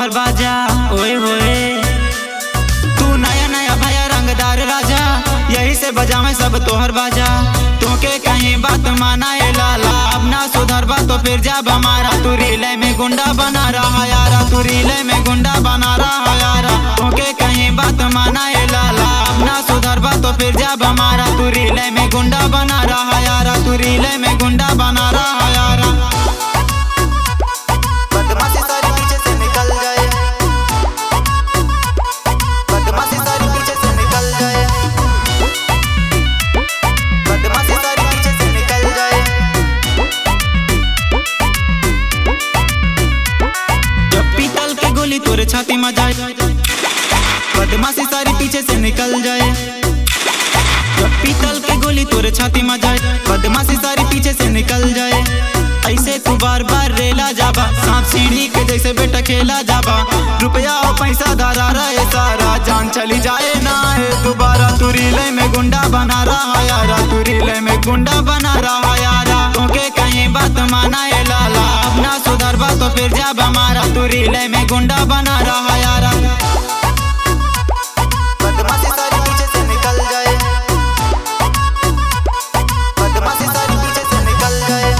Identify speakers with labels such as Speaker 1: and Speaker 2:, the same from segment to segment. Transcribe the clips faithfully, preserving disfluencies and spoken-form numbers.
Speaker 1: तोहर बाजा ओए होए। तू नया नया भया रंगदार राजा, यही से बजावे सब तोहर बाजा। तोके कहीं बात माना ए लाला, अब ना सुधरबा तो फिर जाब हमारा। तू रीले में गुंडा बना रहा यारा, तू रीले में गुंडा बना रहा यारा। तोके कहीं बात माना ए लाला, अब ना सुधरबा तो फिर जाब हमारा। तू रीले में गुंडा बना रहा यारा, तू रीले में गुंडा बना रहा यारा।
Speaker 2: बदमाशी सारी पीछे से निकल जाए, बदमाशी सारी पीछे से निकल जाए, बदमाशी सारी पीछे से निकल जाए।
Speaker 1: जब पीतल के गोली तोरे छाती में जाए, बदमाशी सारी पीछे से निकल जाए। जब पीतल के गोली तोरे छाती में जाए, बदमाशी सारी पीछे से निकल जाए। ऐसे तू बार बार रेला जाबा, सांप सीढ़ी के जैसे बेटा खेला जाबा। रुपया और पैसा धारा रहे सारा, जान चली जाए ना है दोबारा। तू रीले में गुंडा बना रहा यारा, तू रीले में गुंडा बना रहा यारा। तोके कहीं बात माना है लाला, अब ना सुधरबा तो फिर जाब हमारा। तू रीले में गुंडा बना रहा यारा।
Speaker 2: बदमाशी सारी पीछे से निकल जाए, बदमाशी सारी पीछे से निकल जाए,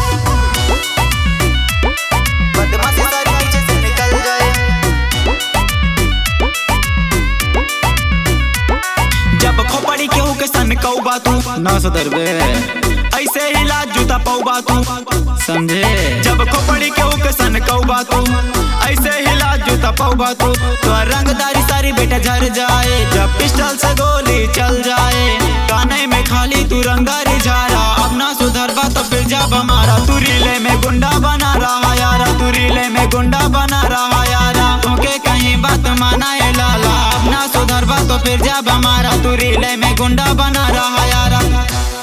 Speaker 2: बदमाशी सारी पीछे से निकल जाए।
Speaker 1: जब खोपड़ी केहू के सन कौबा तू ना सुधरबे, ऐसे ही लाज जूता पौबा तू समझे। जब खोपड़ी केहू के सन कौबा तू, ऐसे ही लाज जूता पौबा तू। तो रंगदारी सारी बेटा झर जाए, जब पिस्टल से गोली चल जाए। काने में खाली तू रंगारी झारा, अब ना सुधरबा तो फिर जाब हमारा। तू रीले में गुंडा बना रहा यारा, तू रीले में गुंडा बना रहा यारा। तोके कहीं बात माना है लाला, अब ना सुधरबा तो फिर जाब हमारा। तू रीले में गुंडा बना रहा यारा।